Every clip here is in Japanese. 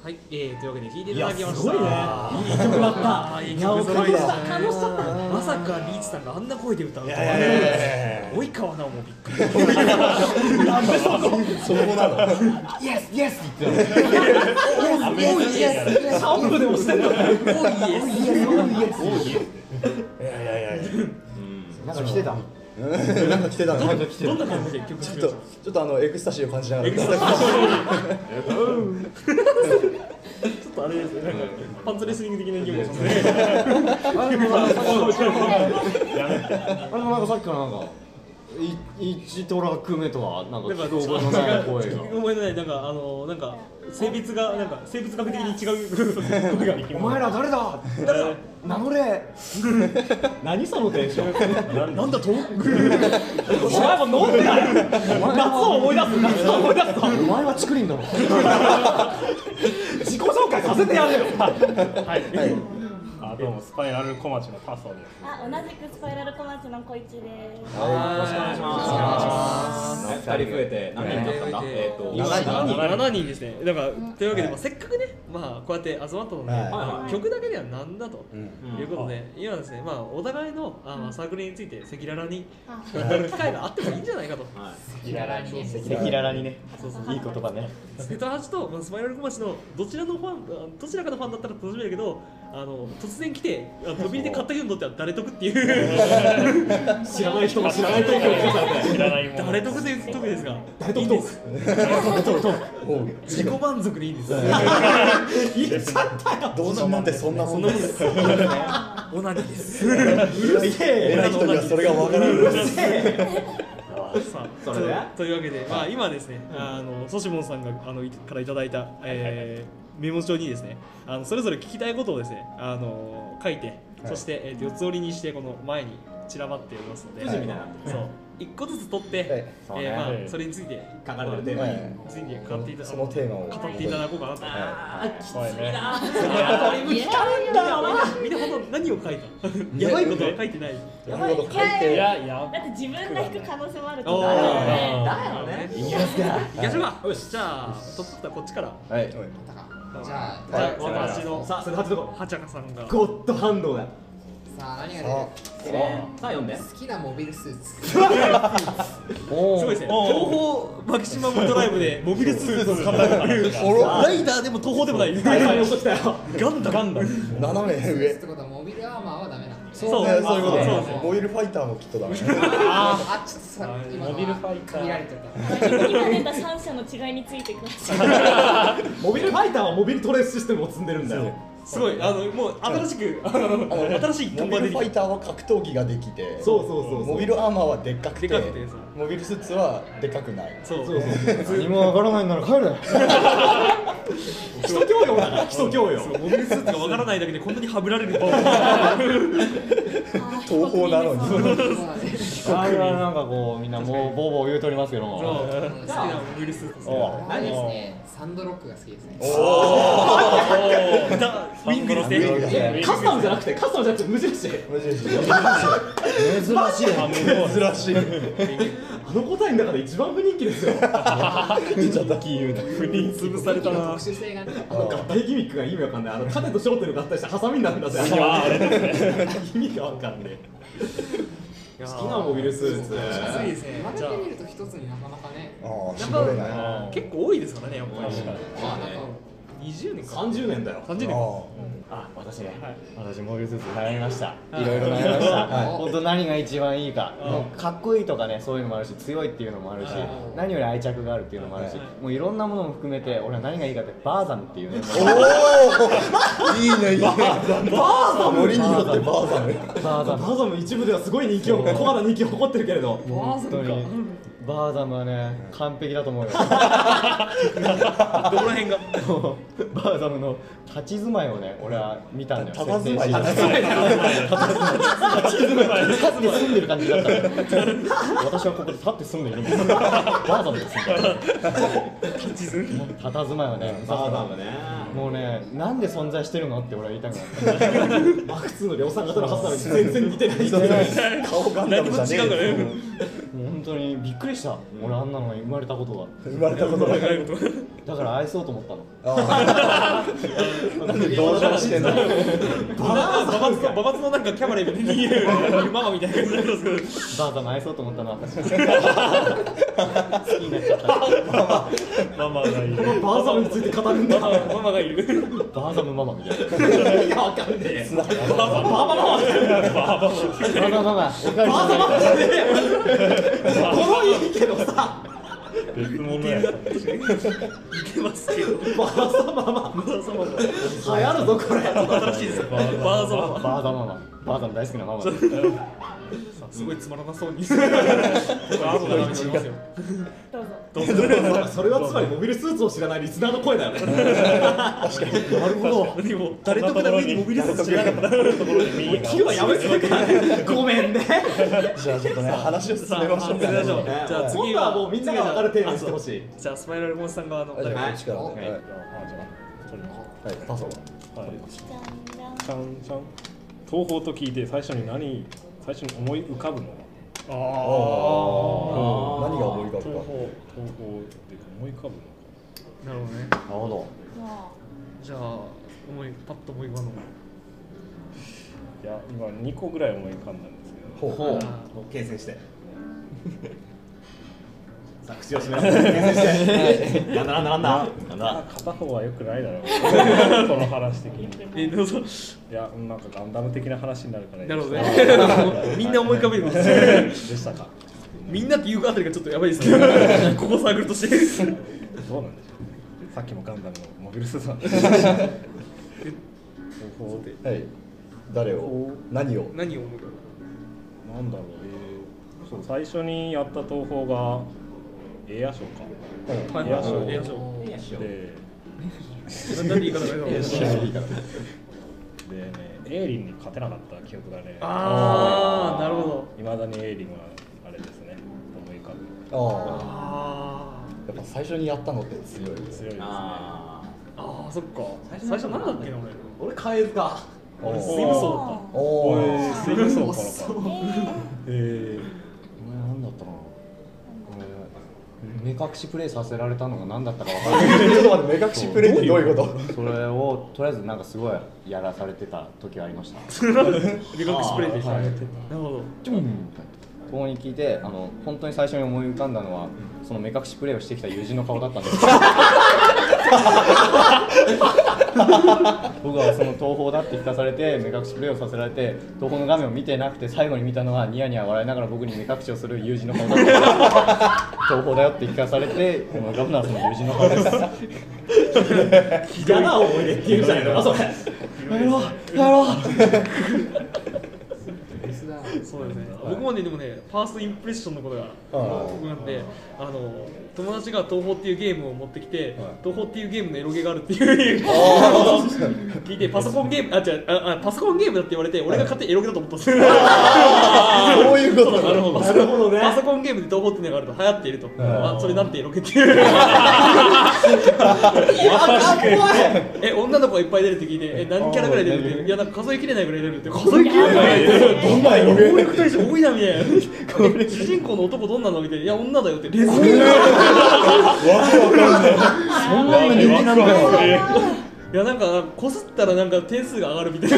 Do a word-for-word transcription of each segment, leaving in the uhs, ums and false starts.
はい、えー、というわけで聴いていただきました。 すごいね。いい曲だった。 いい曲揃いでしたね。 楽しかった。 まさかリーチさんがあんな声で歌うとはいやいやいやいや及川奈緒もびっくり。 なんでそこそこなの。 イエスイエスって言ってた。おいイエス。シャンプーでもしてんの。おいイエス。おいイエス。 いやいやいやいや。 なんか来てた。 なんか来てたの。なんか来てた。 どんな感じで曲ちょっとちょっとあのエクスタシーを感じながら。 エクスタシー。ちょっとあれですね。なんかパンツレスリング的な気分ですね。 あれもなんかさっきからなんか一トラック目とはなんか聞き覚えのない声が。 聞き覚えのないなんかあのなんか性別がなんか生物学的に違う声が。 お前ら誰だ。誰だ。名乗れ。何そのテンション。 なんだと？ お前も飲んだよ。夏を思い出す。夏を思い出すと。お前はチクリンだろ。自己紹介させてやれよ。 はい。あ、どうもスパイラル小町のタソです。 あ、同じくスパイラル小町の小一です。 よろしくお願いします。ふたり増えて何人だったんだ。えっとななにんですね。だからというわけでまあせっかくね、まあこうやって集まったので、曲だけではなんだということで、今ですね、まあお互いのあサークルについて赤裸々に語る機会があってもいいんじゃないかと。 赤裸々にね。赤裸々にね。そうそういい言葉ね。 瀬戸八とスパイラル小町のどちらのファン、どちらかのファンだったら楽しめるけど、あの突然来て飛び入りで買った人にとっては誰得っていう知らない人も知らないトークを知らないもの。 誰得というトークですが、 誰得トーク。 自己満足でいいんです。 言っちゃったよ。 同人なんてそんなもんです。 オナニーです。 うるせえ。 偉い人にはそれがわからない。 さあ、それというわけで、まあ今ですね、あのソシモンさんがあのからいただいた、えー、メモ帳にですね、あのそれぞれ聞きたいことをですね、あの書いて、そしてえっと四つ折りにしてこの前に散らばっておりますので、 くじみたいな。 そう一個ずつ取って、えーまあそれについて書かれてるテーマについて語っていたそのテーマを語っていただこうかなと。 ああきついな。 いや聞かねえんだよな。 みんな本当何を書いた？やばいことは書いてない。 やばいこと書いいて。 やいや。 だって自分が引く可能性もあるとおー思う。 だよね。 いきますか。いきましょうか。よし、じゃあトップバッターこっちから。 はい。 じゃあ、 はい私のさあそれ初どこ。 はちゃかさんが。 ゴッドハンドだ。 さあ何が出る？ さあ読んで。 好きなモビルスーツ。 すごいですね。東宝マキシマムドライブでモビルスーツを買ったライダーでも東宝でもない。 はいはい起こしたよ。 ガンダガンダ。 斜め上。 ってことはモビルアーマーはダメなんだ。 そうねそういうことそうです。モビルファイターもきっとダメ。 あ、ちょっとさ今モビルファイター見られちゃった。 今出た三社の違いについてください。 モビルファイターはモビルトレースシステムを積んでるんだよ。 すごい、あのもう新しくあの新しい看モビルファイ板出てきターは格闘技ができて、 そうそうそうそう。 モビルアーマーはでっかくて、 でかくてそうモビルスーツはでかくない。 た。そうそうそう。何もわからないなら帰れ。基礎教養だから基礎教養。 モビルスーツがわからないだけでこんなにはぶられる。 東宝なのに。 あれはなんかこうみんなもうボーボー言うとりますけども。 好きなモビルスーツですね。 お何ですね。サンドロックが好きですね。 ウィングですね。 カスタムじゃなくてカスタムじゃなくて無印。 無印。 珍しい。 珍しい。 あの答えの中で一番不人気ですよ。 出ちゃったキー言うな。 潰されたな。 特殊性がね。 あの合体ギミックが意味わかんない。あの盾と焦点の合体したハサミになるんだぜ。意味がわかんねえ。好きなモビルスーツ。 きついですね。じゃまとめてみると一つになかなかね。 ああ、 あ絞れない。 やっぱ結構多いですからね、やっぱり。 まあなんかにじゅうねんか。 さんじゅうねんだよ。 さんじゅうねん。 あ、私ね、 はい私モビルスーツ悩みました。 はいいろいろ悩みました。 はい本当何が一番いいか、 うんもうかっこいいとかね、そういうのもあるし、強いっていうのもあるしはい、 何より愛着があるっていうのもあるしはい、 もういろんなものも含めて、俺は何がいいかってバーザムっていうね。 おお、いいねいいね。バーザム。森によってバーザム。 バーザム。バーザム一部ではすごい人気を、コアな人気を誇ってるけれど、本当にバーザムはね、完璧だと思うよ。 どこら辺が。 バーザムの立ち住まいをね、俺は見たんだよ。 佇まい。 立ち住まい。立ち住まい。立って住んでる感じだったね。私はここで立って住んでいるんです。バーザムです。立ち住まい。佇まいはね、バーザムね。もうね、なんで存在してるのって俺は言いたくなった。マークツーの量産型のはずなのに全然似てない。 顔ガンダムじゃねえ。 何も違うからね。 もう本当にびっくりした。俺あんなのに生まれたことが。 生まれたことない。 だから愛そうと思ったの。 なんで同情してんの。 ババツのババツのなんかキャバレーで逃げるママみたいな感じなんですけど、 バーザン愛そうと思ったのは私好きになっちゃった。 ママがいる。 バーザンについて語るんだ。 ママママがいる。 バーザンママみたいな。いやわかんねえ。 ババママバーザンママ。おかわりなさい。このいいけどさ。 別物やったんですよ。 似てますけど。 バーザンママ。 バーザママ。 流行るぞこれ。 新しいですよ。バーザママ。 バーザンママ。バーザン大好きなママ。 すごいつまらなそうに。あとで話しますよ。 どうぞ。 それはつまりモビルスーツを知らないリスナーの声だよね。確かに。なるほど。 でも誰と比べにモビリスーツ知らなかったところで右が。 今日はやめてるからね。ごめんね。 じゃあちょっとね話を進めましょうか。 進めましょう。じゃあ次今度はもうみんなが分かるテーマにしてほしい。 じゃあスパイラルモンスさん側のじゃあ誰か。 こっちからね。はい。 あ、じゃあ、取りましょはい。パソコン。 う。はい。 じゃんじゃん。 ちゃんちゃん。東宝と聞いて最初に何、最初に思い浮かぶのは。 ああ。 何が思い浮かぶか。 東宝、東宝で思い浮かぶの。 なるほどね。 なるほど。 まじゃあ思いパッと思い浮かぶの。 いや、今二個ぐらい思い浮かんだんですけど。 ほうほう。 形成して。さあ口を閉めなさい。形成して。なんだなんだなんだ。なんだ。 片方は良くないだろう。この話的に。 えどうぞ。 いや、なんかガンダム的な話になるから。 なるほどね。みんな思い浮かべるんです。 でしたか。 みんなっていうあたりがちょっとやばいですけど、ここサークルとして。 どうなんでしょう。さっきもガンダムのモビルスーツなんで。東宝で。 はい。誰を何を。 何を思うか。 なんだろう、えー、そう最初にやった東宝がエアショーか。 はいエアショーエアショー。 で、 なんで言い方がいいの。 でね、エイリンに勝てなかった記憶がね。 ああ、なるほど。 いまだにエイリンはあれですね、思い浮かぶ。 あああ。やっぱ最初にやったのって強い。 強いですね。 ああ、ああ、そっか。最初なんだっけな俺。 俺カエルか。 おスイムソーだっおおお。 ー、スイムソーからか。えお前なんだったかな。目隠しプレイさせられたのが何だったか分からない。 ちょっと待って、目隠しプレイってどういうこと。 それをとりあえずなんかすごいやらされてた時がありました。 目隠しプレイでした。 はいなるほど。 チュンここに聞いて、あの本当に最初に思い浮かんだのは、その目隠しプレイをしてきた友人の顔だったんです。僕はその東宝だって聞かされて目隠しプレイをさせられて、東宝の画面を見てなくて最後に見たのはニヤニヤ笑いながら僕に目隠しをする友人の顔だった。東宝だよって聞かされて思い浮かぶのはその友人の顔です。嫌な思い出って言うんじゃないのかそれ。やろうやろう。 そうですね。僕もね、でもね、ファーストインプレッションのことが僕なんで、あの友達が東宝っていうゲームを持ってきて、東宝っていうゲームのエロゲがあるっていう聞いて、パソコンゲーム、あ、違う、あ、パソコンゲームだって言われて、俺が勝手にエロゲだと思ったんですよ。 そういうこと。 なるほど。 なるほどね。 パソコンゲームで東宝っていうのがあると流行っていると。あ、それなんてエロゲっていう。え、女の子がいっぱい出るって聞いて、え、何キャラぐらい出るって、いや、なんか数えきれないぐらい出るって、数えきれないぐらい出る。 どんな色暴力大使多いなみたいな。主人公の男どんなのみたいな。いや、女だよって。レズビアン。 そんなに人気なのかよ。 いや、なんかこすったらなんか点数が上がるみたいな。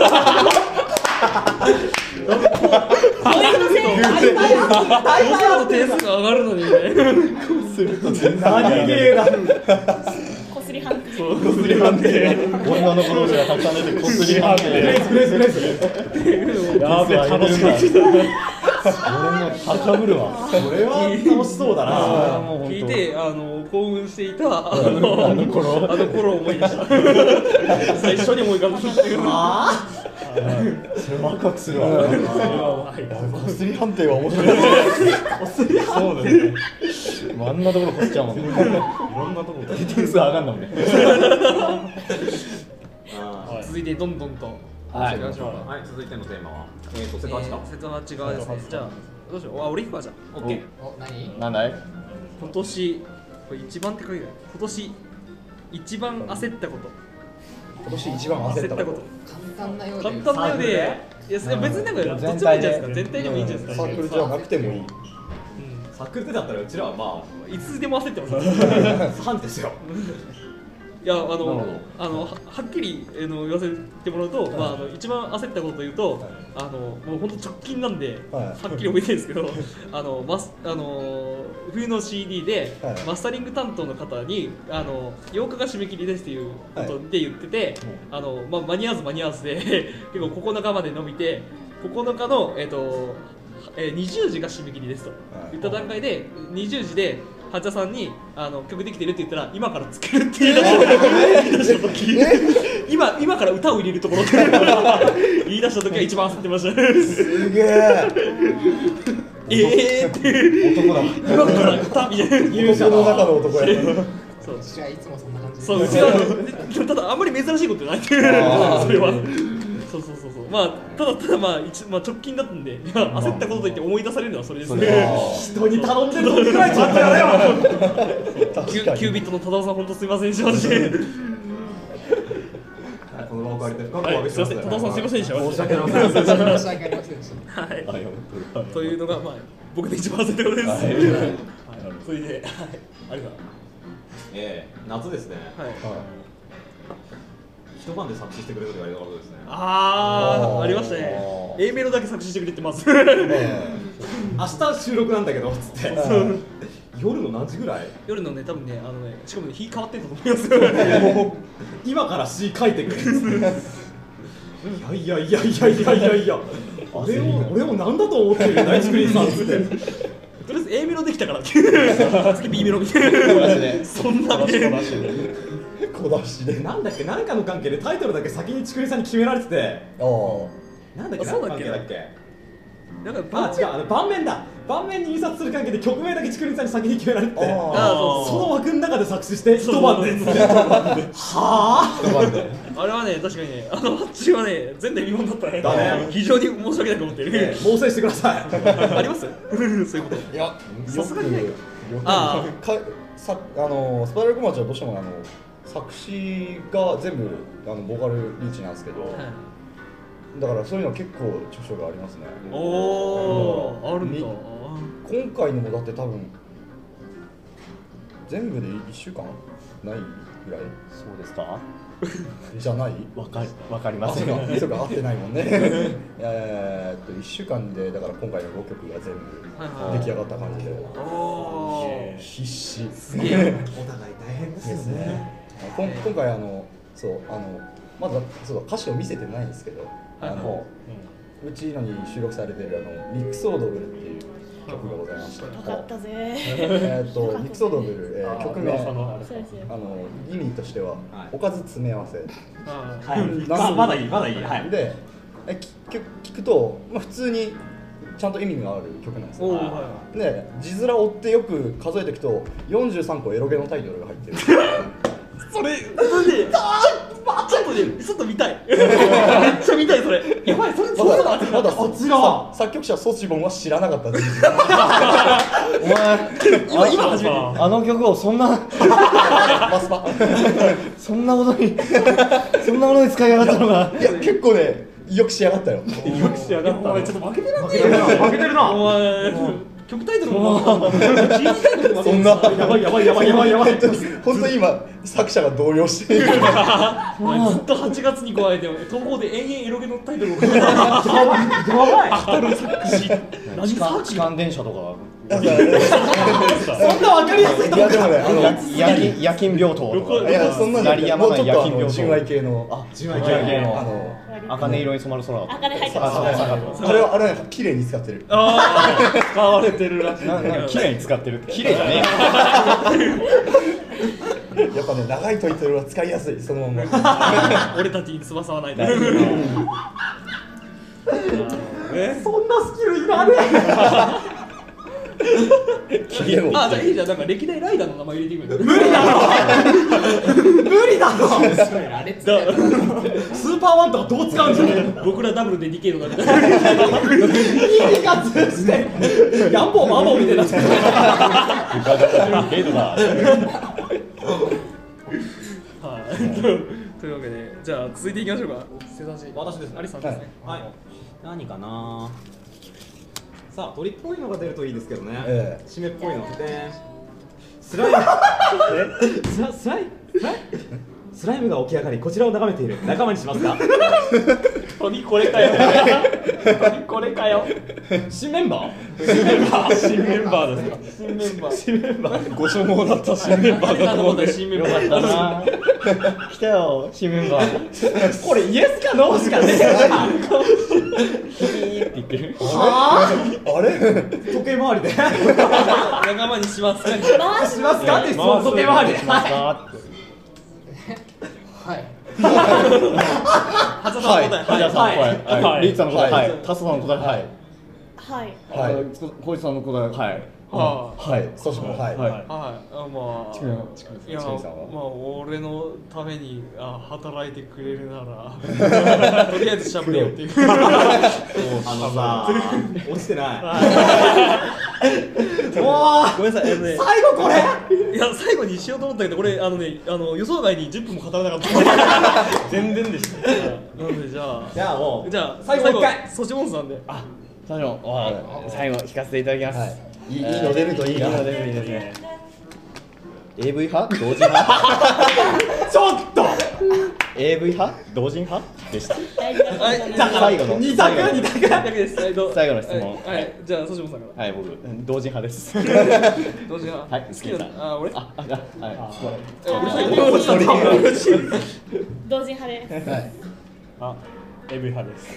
こすると点数が上がるのにね。 何ゲーだ。 こすり判定。 こすり判定。 女の子同士がたくさん出てこすり判定。 レースレースレース。 やべえ楽しかった。俺も高ぶるわ。それは楽しそうだな。 聞いて、あの興奮していたあのあの頃あの頃を思い出した。最初に思い浮かぶっていう。ああ。 それワクワクするわ。 こすり判定は面白い。 こすり判定。あんなところこすっちゃうもんね。いろんなところ。点数上がんだもんね。 続いてどんどんと。 はい。 お願いします。 はい。続いてのテーマは。えっと瀬戸内か。 瀬戸内側ですね。じゃあどうしよう。あ、俺行くわじゃあ。 オッケー。 お、何？ なんだい？ 今年これ一番って書いてある。今年一番焦ったこと。 今年一番焦ったこと。 簡単なようで。 簡単なようで、いや、それ別になんかどっちもいいんじゃないですか。全体でもいいんじゃないですか。 サークルじゃなくてもいい。 サークルでだったらうちらはまいつでも焦ってます。 あファンですよ。 いやあなるほのどあのははっきりあの言わせてもらうと、まあ、あの一番焦ったことというと、あのもう本当直近なんで、 はいはっきり覚えてるんですけどあのマスあの冬の シーディー で、 はいマスタリング担当の方にあのようかが締め切りですっていうことで言ってて、あのまあ、間に合わず間に合わずで結構ここのかまで伸びてここのかの、えっとえー、にじゅうじが締め切りですと言った段階でにじゅうじで八田さんにあの曲できてるって言ったら今から作るって言い出した時今今から歌を入れるところって言い出した時は一番焦ってましたすげええーって男だ今から歌みたいな男の中の男やそううちはいつもそんな感じでそううちはただあんまり珍しいことじゃないっていうそれはそうそうそうそうまあただただまあ一まあ直近だったんでまあ焦ったことと言って思い出されるのはそれですね人に頼んでる時くらいちゃんとやれよキュキュービットの多田さん本当すみませんでしたマジでこの場を借りて深くおはい、 詫びしますすいません、多田さんすいませんでした。 申し訳ありません申し訳ありませんでしたはい、 はい本というのが、まあ、僕の一番焦ったことです。はい、それで、はい、ありがとうございええ夏ですねます。はい。 一晩で作詞してくれると言われたことですねあー、 あーありましたね。A メロだけ作詞してくれてます。 明日収録なんだけどっつって夜の何時ぐらい夜のね、多分ね、あのね、しかもね、日変わってたと思いますよ。 今から詩書いてくれいやいやいやいやいやいやいや俺を俺を何だと思ってる大竹林さんっつってとりあえず A メロできたからっていう。次 B メロみたいな。そんなみたいな。 小出しでなんだっけ何かの関係でタイトルだけ先に竹林さんに決められててああなんだっけあそうだっけ何の関係だっけなんか、 あ違うあの盤面だ盤面に印刷する関係で曲名だけ竹林さんに先に決められててああー、そうその枠の中で作詞して一晩でっつってはああれはね、確かにね、あの発注はね、前代未聞だったね。 だね非常に申し訳ないと思ってる。 ええ猛省してくださいありますそういうこと。 いやさすがにないかよくあかさあのスパイラルコマーチはどうしてもあの作詞が全部あのボーカルリーチなんですけど、 はいだからそういうのは結構著書がありますね。 おー、あるんだ。 に今回のもだって多分全部でいっしゅうかんないぐらいそうですかじゃないわかりわかりまあ、 せそうんか、そうか、合ってないもんね。えーっと、いっしゅうかんで、だから今回のごきょくが全はいはい部出来上がった感じで、 おー、 必死すげえ。 お互い大変ですですね。こん今回、あの、そう、あの、まだそう歌詞を見せてないんですけど、あの、うちのに収録されてるあのミックスオードブルっていう曲がございまして、 分かったぜえーっと、ミックスオードブル、えー曲名、あ噂のあれそうですよの、意味としては、 はいおかず詰め合わせ。 はいままだいいまだいいはいで、えき聞聞くと、まあ、普通にちゃんと意味がある曲なんですよ。 おー、はで、字面を追ってよく数えていくと、よんじゅうさんこエロゲのタイトルが入ってる。 い。それ、なんで、ちょっとね、ちょっと見たい。めっちゃ見たい、それ。やばい、それ、 まだ、まだ、 こちらはさ作曲者ソチボンは知らなかったです。 お前今、今初めて。 あの曲をそんなマスパ。 そんなことにそんなものに使いやがったのがいや、結構ね、よく仕上がったよ。 よく仕上がったお前、ちょっと負けてる負けてるな負けてるなお前、曲タイトルも分かんない。チームタイトルも分かんそんな、 やばいやばいやばいやばいやばい本当に、本当に今、作者が動揺している。 お前ずっとはちがつに加えて、東宝で延々エロゲのタイトルを書いてた。 やばい当たる作詞。何痴漢作詞痴漢電車とかだからそんなわかりやすいといや、でもね、あの、 や夜勤夜勤病棟とかいや、そんなんじゃなくて、もうちょっとあの、 病純愛系の、 あ純愛系あのの、 茜色に染まる空あかね入ってあますあれは、あれは綺麗に使ってる。 ああ、使われてるらしい。 なな綺麗に使ってるって綺麗じゃねやっぱね、長いタイトルは使いやすい、そのまま。 俺たちに翼はないと。 ええそんなスキルいらねでも、 あ、じゃあいいじゃん。なんか歴代ライダーの名前入れてくれる。 無理だろあれつってやったらスーパーワンとかどう使うんじゃね僕らダブルでディケイドだみたいな。 意味が通じてヤンボーマンボーみたいになってるゲートだはい。というわけで、じゃあ続いていきましょうか。瀬田氏。 私ですアリさんですね。 はい何かなさあ鳥っぽいのが出るといいですけどねええ締めっぽいのでスライムスラスライスライムが起き上がりこちらを眺めている仲間にしますか？ 鳥これかよ鳥これかよ新メンバー？ 新メンバー新メンバーですか？ 新メンバー新メンバーご所望だった新メンバーだと思うんで新メンよバーかったな来たよ新メンバーこれイエスかノーしかねえキーって言ってるはあれ時計回りで仲間にしますか？ 回ししますかって質問時計回りでしますかってはい初さんの答えじゃあさんはいはいはいリーチさんの答えははいいタスさんの答えはいはいはいあつここいつさんの答えはいははいそしてもはいはいいはいあまあちくみいやちくみさんはまあ俺のためにあ働いてくれるならとりあえずしゃべれよっていうあのさ落ちてないもうごめんなさいあのね最後これいや最後にしようと思ったけどこれあのねあの予想外にじゅっぷんも語らなかった全然でしたなのでじゃあじゃあもうじゃあ最後もう一回そしもんさんであ最後最後引かせていただきますはいいいいいの出るといいな。 いいの出るといいですね エーブイ 派同時派ちょっとエーブイ 派同人派でした大丈夫はいです最後の二択二択だけですはいどう最後の質問はいはいじゃあそしもんさんからはい僕同人派ですどうしようはい好きなあ俺あああはいえ俺最後同時派ですはい。 あ エーブイ 派です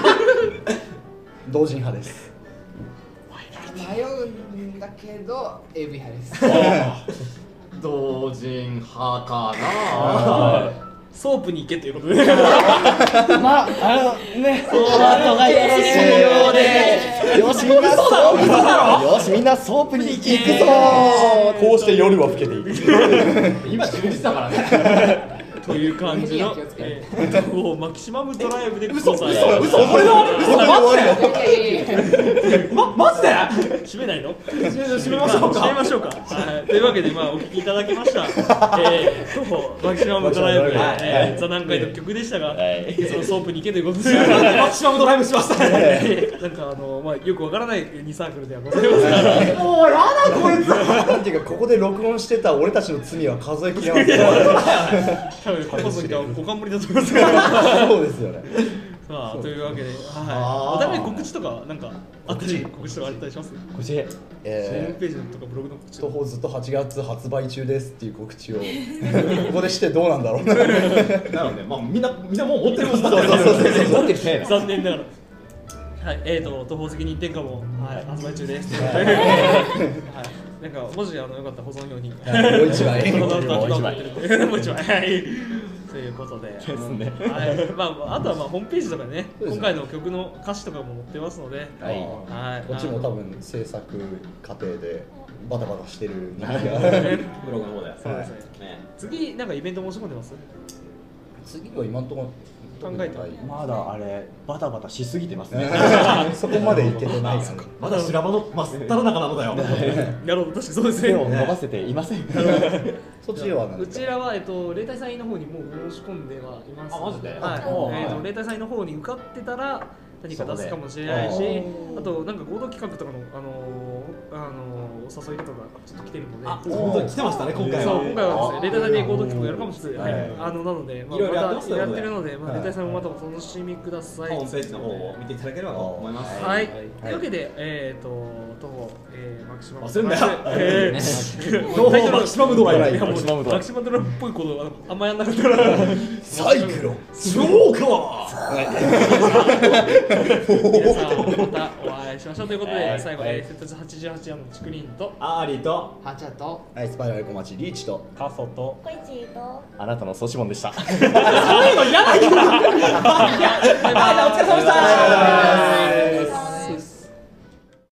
同人派です。 迷うんだけど エーブイ 派です同人派かなソープに行けということでまああのねその後がよろしいようでよしみんなソープよしみんなソープに行くぞこうして夜は更けていく。 今じゅうじだからねという感じの気をつけてえーもうマキシマムドライブで嘘嘘嘘嘘これで終わり嘘マジでいやいやいやまマジで締めないの締めましょうか締めましょうかはいというわけでまあお聞きいただきましたえー徒歩マキシマムドライブではいえー座談会の曲でしたがはいそのソープに行けということでマキシマムドライブしましたねえーなんかあのまあよくわからないにサークルではございますがもうやだこいつなんていうかここで録音してた俺たちの罪は数えきれません。 多分ここそぎは五冠りだと思いますがそうですよね。 さあというわけで、 あーはい、お互い告知とかなんかあったり告知とかあったりします？ こっちホームえページとかブログの告知ー、徒歩ずっとはちがつ発売中ですっていう告知をここでしてどうなんだろうな。 なのでまあみんなみんなもう持ってるもんだそうそうそうそう持ってるせいだ残念ながら。はい、えーと、東宝責任転嫁も、はい、発売中です。 はいはい、なんか、もし、あの、よかったら保存用に。 はいもう一枚もう一枚。 もう一枚もう一枚。はい。ということで。 ですねはい、まあ、あとは、まあ、ホームページとかね、 そうですね今回の曲の歌詞とかも載ってますので。 はいはい。 こっちも多分制作過程でバタバタしてる人間がブログの方でそうですね。次、なんかイベント申し込んでます。 次は今のところ考えてないまだあれバタバタしすぎてますねそこまでいけてないかな。 まだ修羅場の真っ只中なのだよなるほど、確かにそうです手をね。 伸ばせていませんそっちは何うですか。 ちらは、えっと、例大祭の方にもう申し込んではいます。 あマジではい。 おうえっと、例大祭の方に受かってたら、何か出すかもしれないしそこで、 あと、なんか合同企画とかの、あのー、あのー、お誘いとかがちょっと来てるので。 あ本当に来てましたね今回はそう、今回はですね、例大祭で合同企画やるかもしれない。 はいあの、なので、まあ、 いろいろやってまたやますよねってるので、まあ、 はい例大祭もまたお楽しみください。 ホームページの方を見ていただければと思いますはい、というわけで、えっ、ー、と、徒歩、えー、マキシマム。 忘れんなよえー、 徒歩マキシマムドライブいやもうマキシマムドライブマキシマムドライブっぽいことあのあんまやんなかったら。 サイクロン。 超か皆さんまたお会いしましょうということで、最後、えー、セットはちじゅうはちやの竹林と。 アーリーとはちゃとはい、スパイラル小町リーチと。 カソとこいちとあなたのソシモンでしたそういうのいらないからはいお疲れ様でした